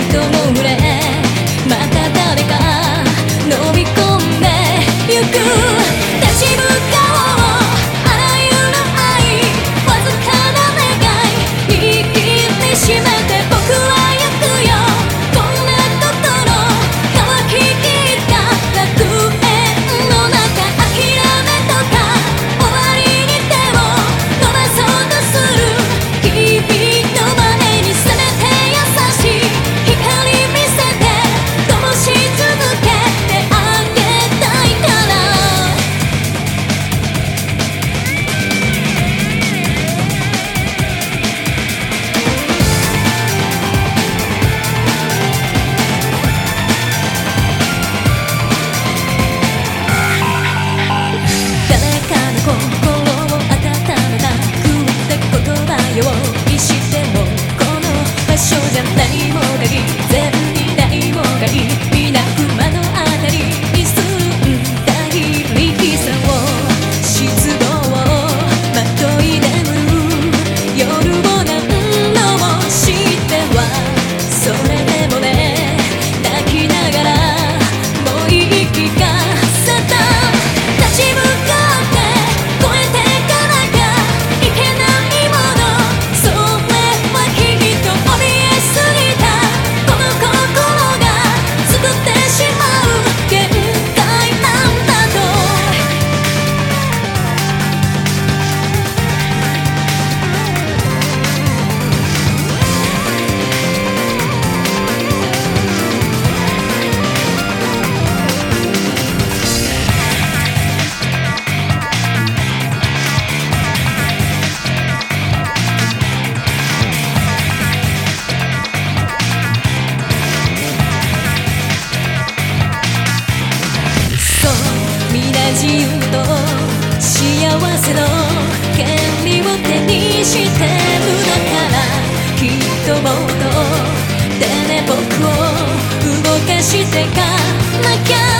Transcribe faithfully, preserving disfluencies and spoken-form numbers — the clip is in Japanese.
とも触れまた誰か飲み込んでゆく立ち向かおうあらゆる愛わずかな願い握りしめて僕は行くよこんなことの乾ききった楽園の中諦めとか終わりに手を伸ばそうとする日々の前にせめて優しい光見せて灯し続けてあげたいから誰かの心を温めたくって言葉用意してもこの場所じゃ何もがいい全にないもがいい皆不満のあたりに住んだ非力さを湿度をまとい眠る夜を何度も知ってはそれでもね泣きながらもう言い聞かせた立ち向かって越えてかなきゃいけないものそれはきっと怯えすぎたこの心が作ってしまう限界なんだとそう皆自由と幸せの権利を手にしてるのからきっともっと手で僕を動かしてかなきゃ